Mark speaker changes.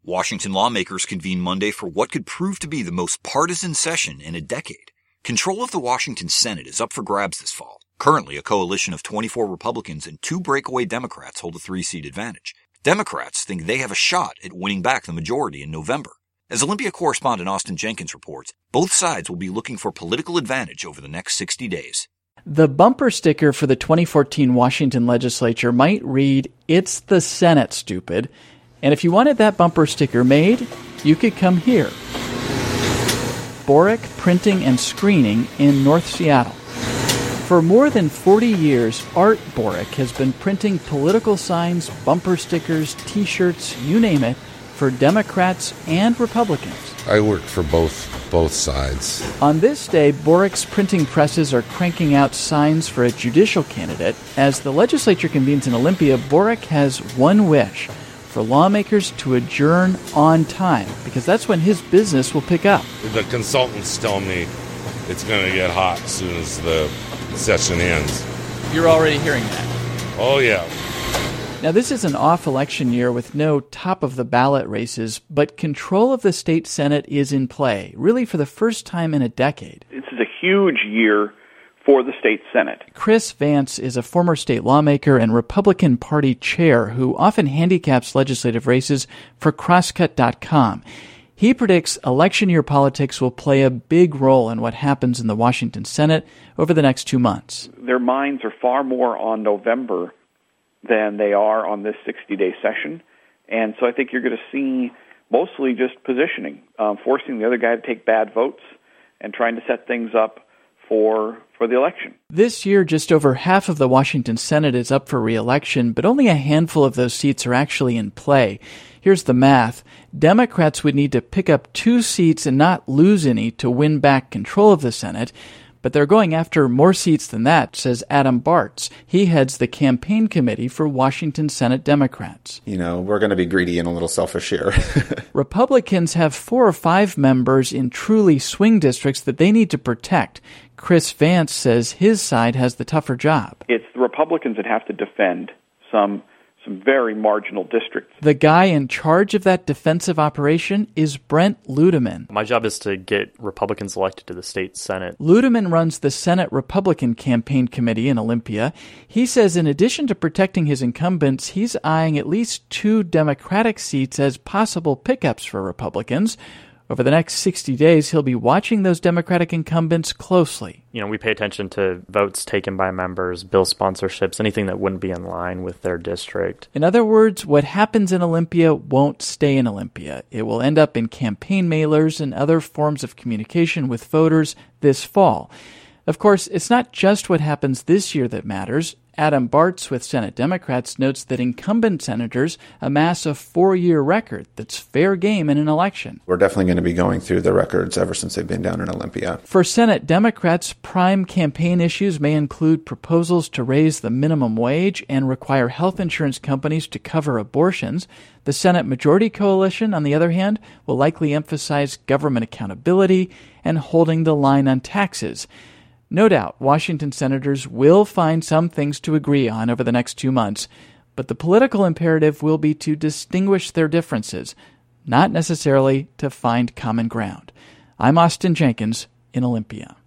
Speaker 1: Washington lawmakers convene Monday for what could prove to be the most partisan session in a decade. Control of the Washington Senate is up for grabs this fall. Currently, a coalition of 24 Republicans and 2 breakaway Democrats hold a 3-seat advantage. Democrats think they have a shot at winning back the majority in November. As Olympia correspondent Austin Jenkins reports, both sides will be looking for political advantage over the next 60 days.
Speaker 2: The bumper sticker for the 2014 Washington legislature might read, "It's the Senate, stupid." And if you wanted that bumper sticker made, you could come here. Boric Printing and Screening in North Seattle. For more than 40 years, Art Boric has been printing political signs, bumper stickers, T-shirts, you name it, for Democrats and Republicans.
Speaker 3: I worked for both sides.
Speaker 2: On this day, Boric's printing presses are cranking out signs for a judicial candidate. As the legislature convenes in Olympia, Boric has one wish: for lawmakers to adjourn on time, because that's when his business will pick up.
Speaker 3: The consultants tell me it's going to get hot as soon as the session ends.
Speaker 2: You're already hearing that.
Speaker 3: Oh, yeah.
Speaker 2: Now, this is an off-election year with no top-of-the-ballot races, but control of the state Senate is in play, really for the first time in a decade.
Speaker 4: This is a huge year for the state Senate.
Speaker 2: Chris Vance is a former state lawmaker and Republican Party chair who often handicaps legislative races for Crosscut.com. He predicts election year politics will play a big role in what happens in the Washington Senate over the next 2 months.
Speaker 4: Their minds are far more on November than they are on this 60-day session. And so I think you're going to see mostly just positioning, forcing the other guy to take bad votes and trying to set things up for the election.
Speaker 2: This year, just over half of the Washington Senate is up for re-election, but only a handful of those seats are actually in play. Here's the math. Democrats would need to pick up 2 seats and not lose any to win back control of the Senate. But they're going after more seats than that, says Adam Bartz. He heads the campaign committee for Washington Senate Democrats.
Speaker 5: We're going to be greedy and a little selfish here.
Speaker 2: Republicans have 4 or 5 members in truly swing districts that they need to protect. Chris Vance says his side has the tougher job.
Speaker 4: It's the Republicans that have to defend some very marginal districts.
Speaker 2: The guy in charge of that defensive operation is Brent Ludeman.
Speaker 6: My job is to get Republicans elected to the state Senate.
Speaker 2: Ludeman runs the Senate Republican Campaign Committee in Olympia. He says in addition to protecting his incumbents, he's eyeing at least 2 Democratic seats as possible pickups for Republicans. Over the next 60 days, he'll be watching those Democratic incumbents closely.
Speaker 6: We pay attention to votes taken by members, bill sponsorships, anything that wouldn't be in line with their district.
Speaker 2: In other words, what happens in Olympia won't stay in Olympia. It will end up in campaign mailers and other forms of communication with voters this fall. Of course, it's not just what happens this year that matters. Adam Bartz with Senate Democrats notes that incumbent senators amass a 4-year record that's fair game in an election.
Speaker 5: We're definitely going to be going through the records ever since they've been down in Olympia.
Speaker 2: For Senate Democrats, prime campaign issues may include proposals to raise the minimum wage and require health insurance companies to cover abortions. The Senate Majority Coalition, on the other hand, will likely emphasize government accountability and holding the line on taxes. No doubt, Washington senators will find some things to agree on over the next 2 months, but the political imperative will be to distinguish their differences, not necessarily to find common ground. I'm Austin Jenkins in Olympia.